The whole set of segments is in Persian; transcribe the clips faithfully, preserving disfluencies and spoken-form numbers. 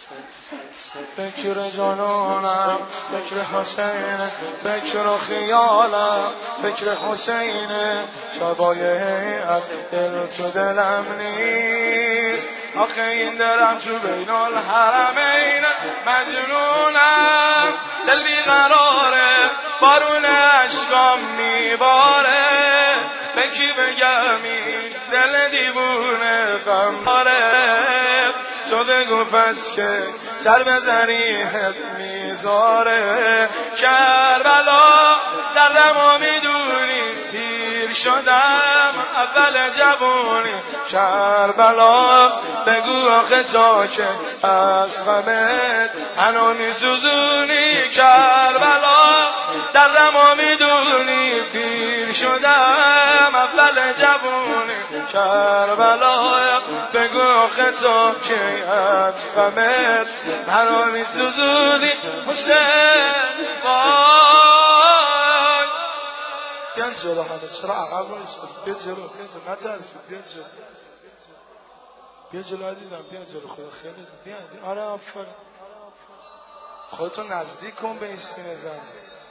فکر جانانم فکر حسین، فکر و خیالم فکر حسین. شبای هیئت دل تو دلم نیست، آخه این درم تو بین الحرمین. مجنونم دل بیقراره، بارون عشقام میباره. به کی بگم این دل دیوونه غمباره؟ تو بگو پس که سر به ذریحت میذاره. کربلا دردمو میدونی، پیر شدم اول جوونی. کربلا بگو آخه تا که از غمت هنو میسوزونی. کربلا دردمو میدونی، پیر شدم اول جوونی. کربلا بگو آخه تا که از غمت هنو میسوزونی. حسین وای بیان جلو، همه چرا عقب بایستید؟ بیا جلو، بیا جلو، نترسید، بیا جلو، بیا جلو عزیزم، بیا جلو. خدا خیلی بیا بیا. آره آفرین، خودتو نزدیک کن به این سینه زن.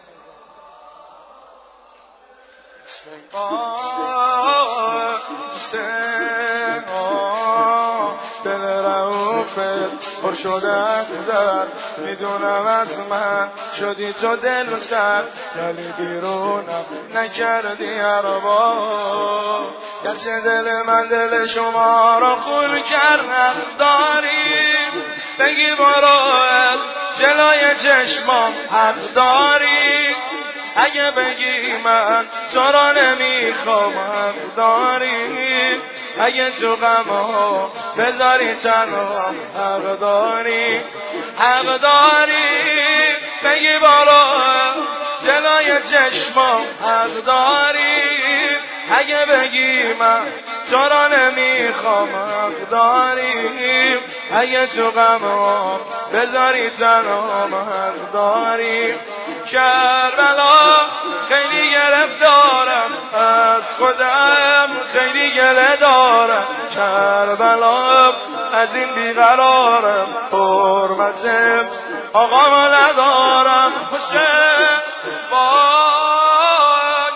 دل رؤوفت پر شده از درد، میدونم از من شدی تو دل سرد، ولی بیرونم نکردی هر بار. گرچه دل من دل شما را خون کردم داریم، بگی برو از جلوی چشمام حق داری. اگه بگی من تو را نمیخوام حق داری. اگه تو غم ها بذاری تنها حق داری. حق داری بگی برو جلوی چشمام حق داری. اگه بگی من تو را نمیخوام حق داری. اگه تو غم ها بذاری تنها حق داری. کربلا خیلی گرفتارم از خودم، خیلی گله دارم. کربلا از این بیقرارم، حرمتم آقامو ندارم. حسین وای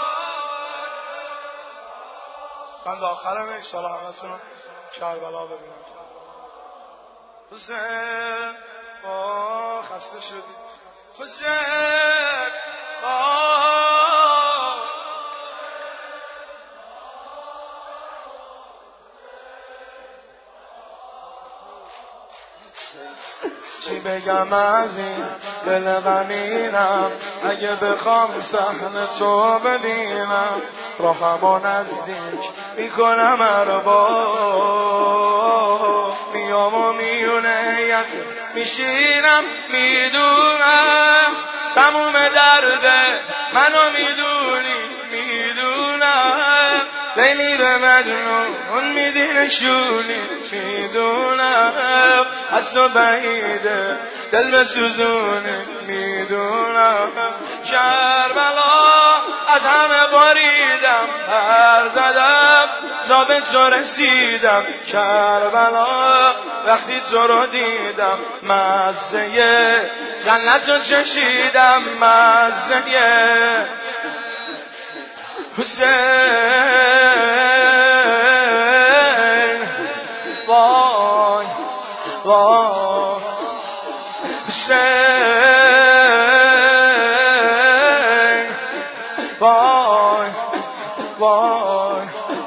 بند آخرم انشاءالله همتون کربلا ببینم. حسین وای خسته شدی. حسین آه چی بگم از این دل غمینم؟ اگه بخوام صحنه تو ببینم، راهمو نزدیک میکنم هر بار. میام و میونهیت میشینم، میدونم تموم درده منو میدونی. میدونم لیلی به مجنون میدی نشونی. میدونم از تو بعیده دل بسوزونی. میدونم کربلا از همه باریدم، هر زدم ثابت تو رسیدم. کربلا وقتی تو رو دیدم، مزه جنت رو چشیدم. مزه حسین وای وای حسین وای وای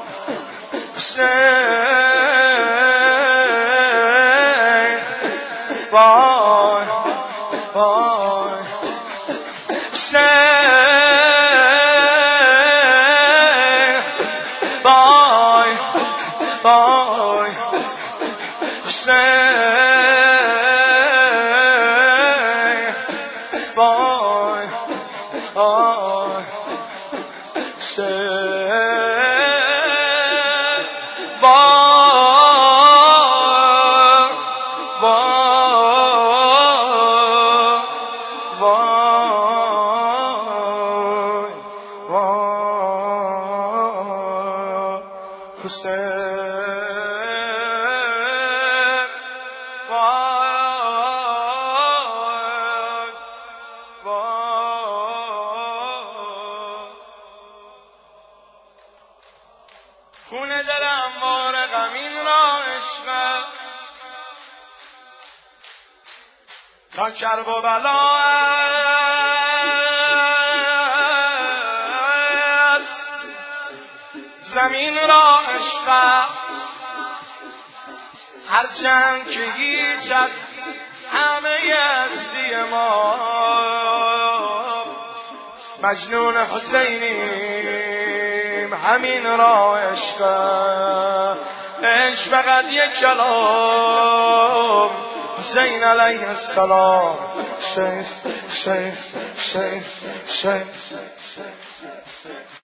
حسین وای وای حسین وای حسین وای وای حسین وای وای وای حسین وای دلم بار غمین را عشق تا کرب و بلا است زمین را عشق هرچند که هیچ است همه هستی ما مجنون حسینیم همین را عشق عشق فقط یک کلام حسین علیه السلام شیخ شیخ شیخ شیخ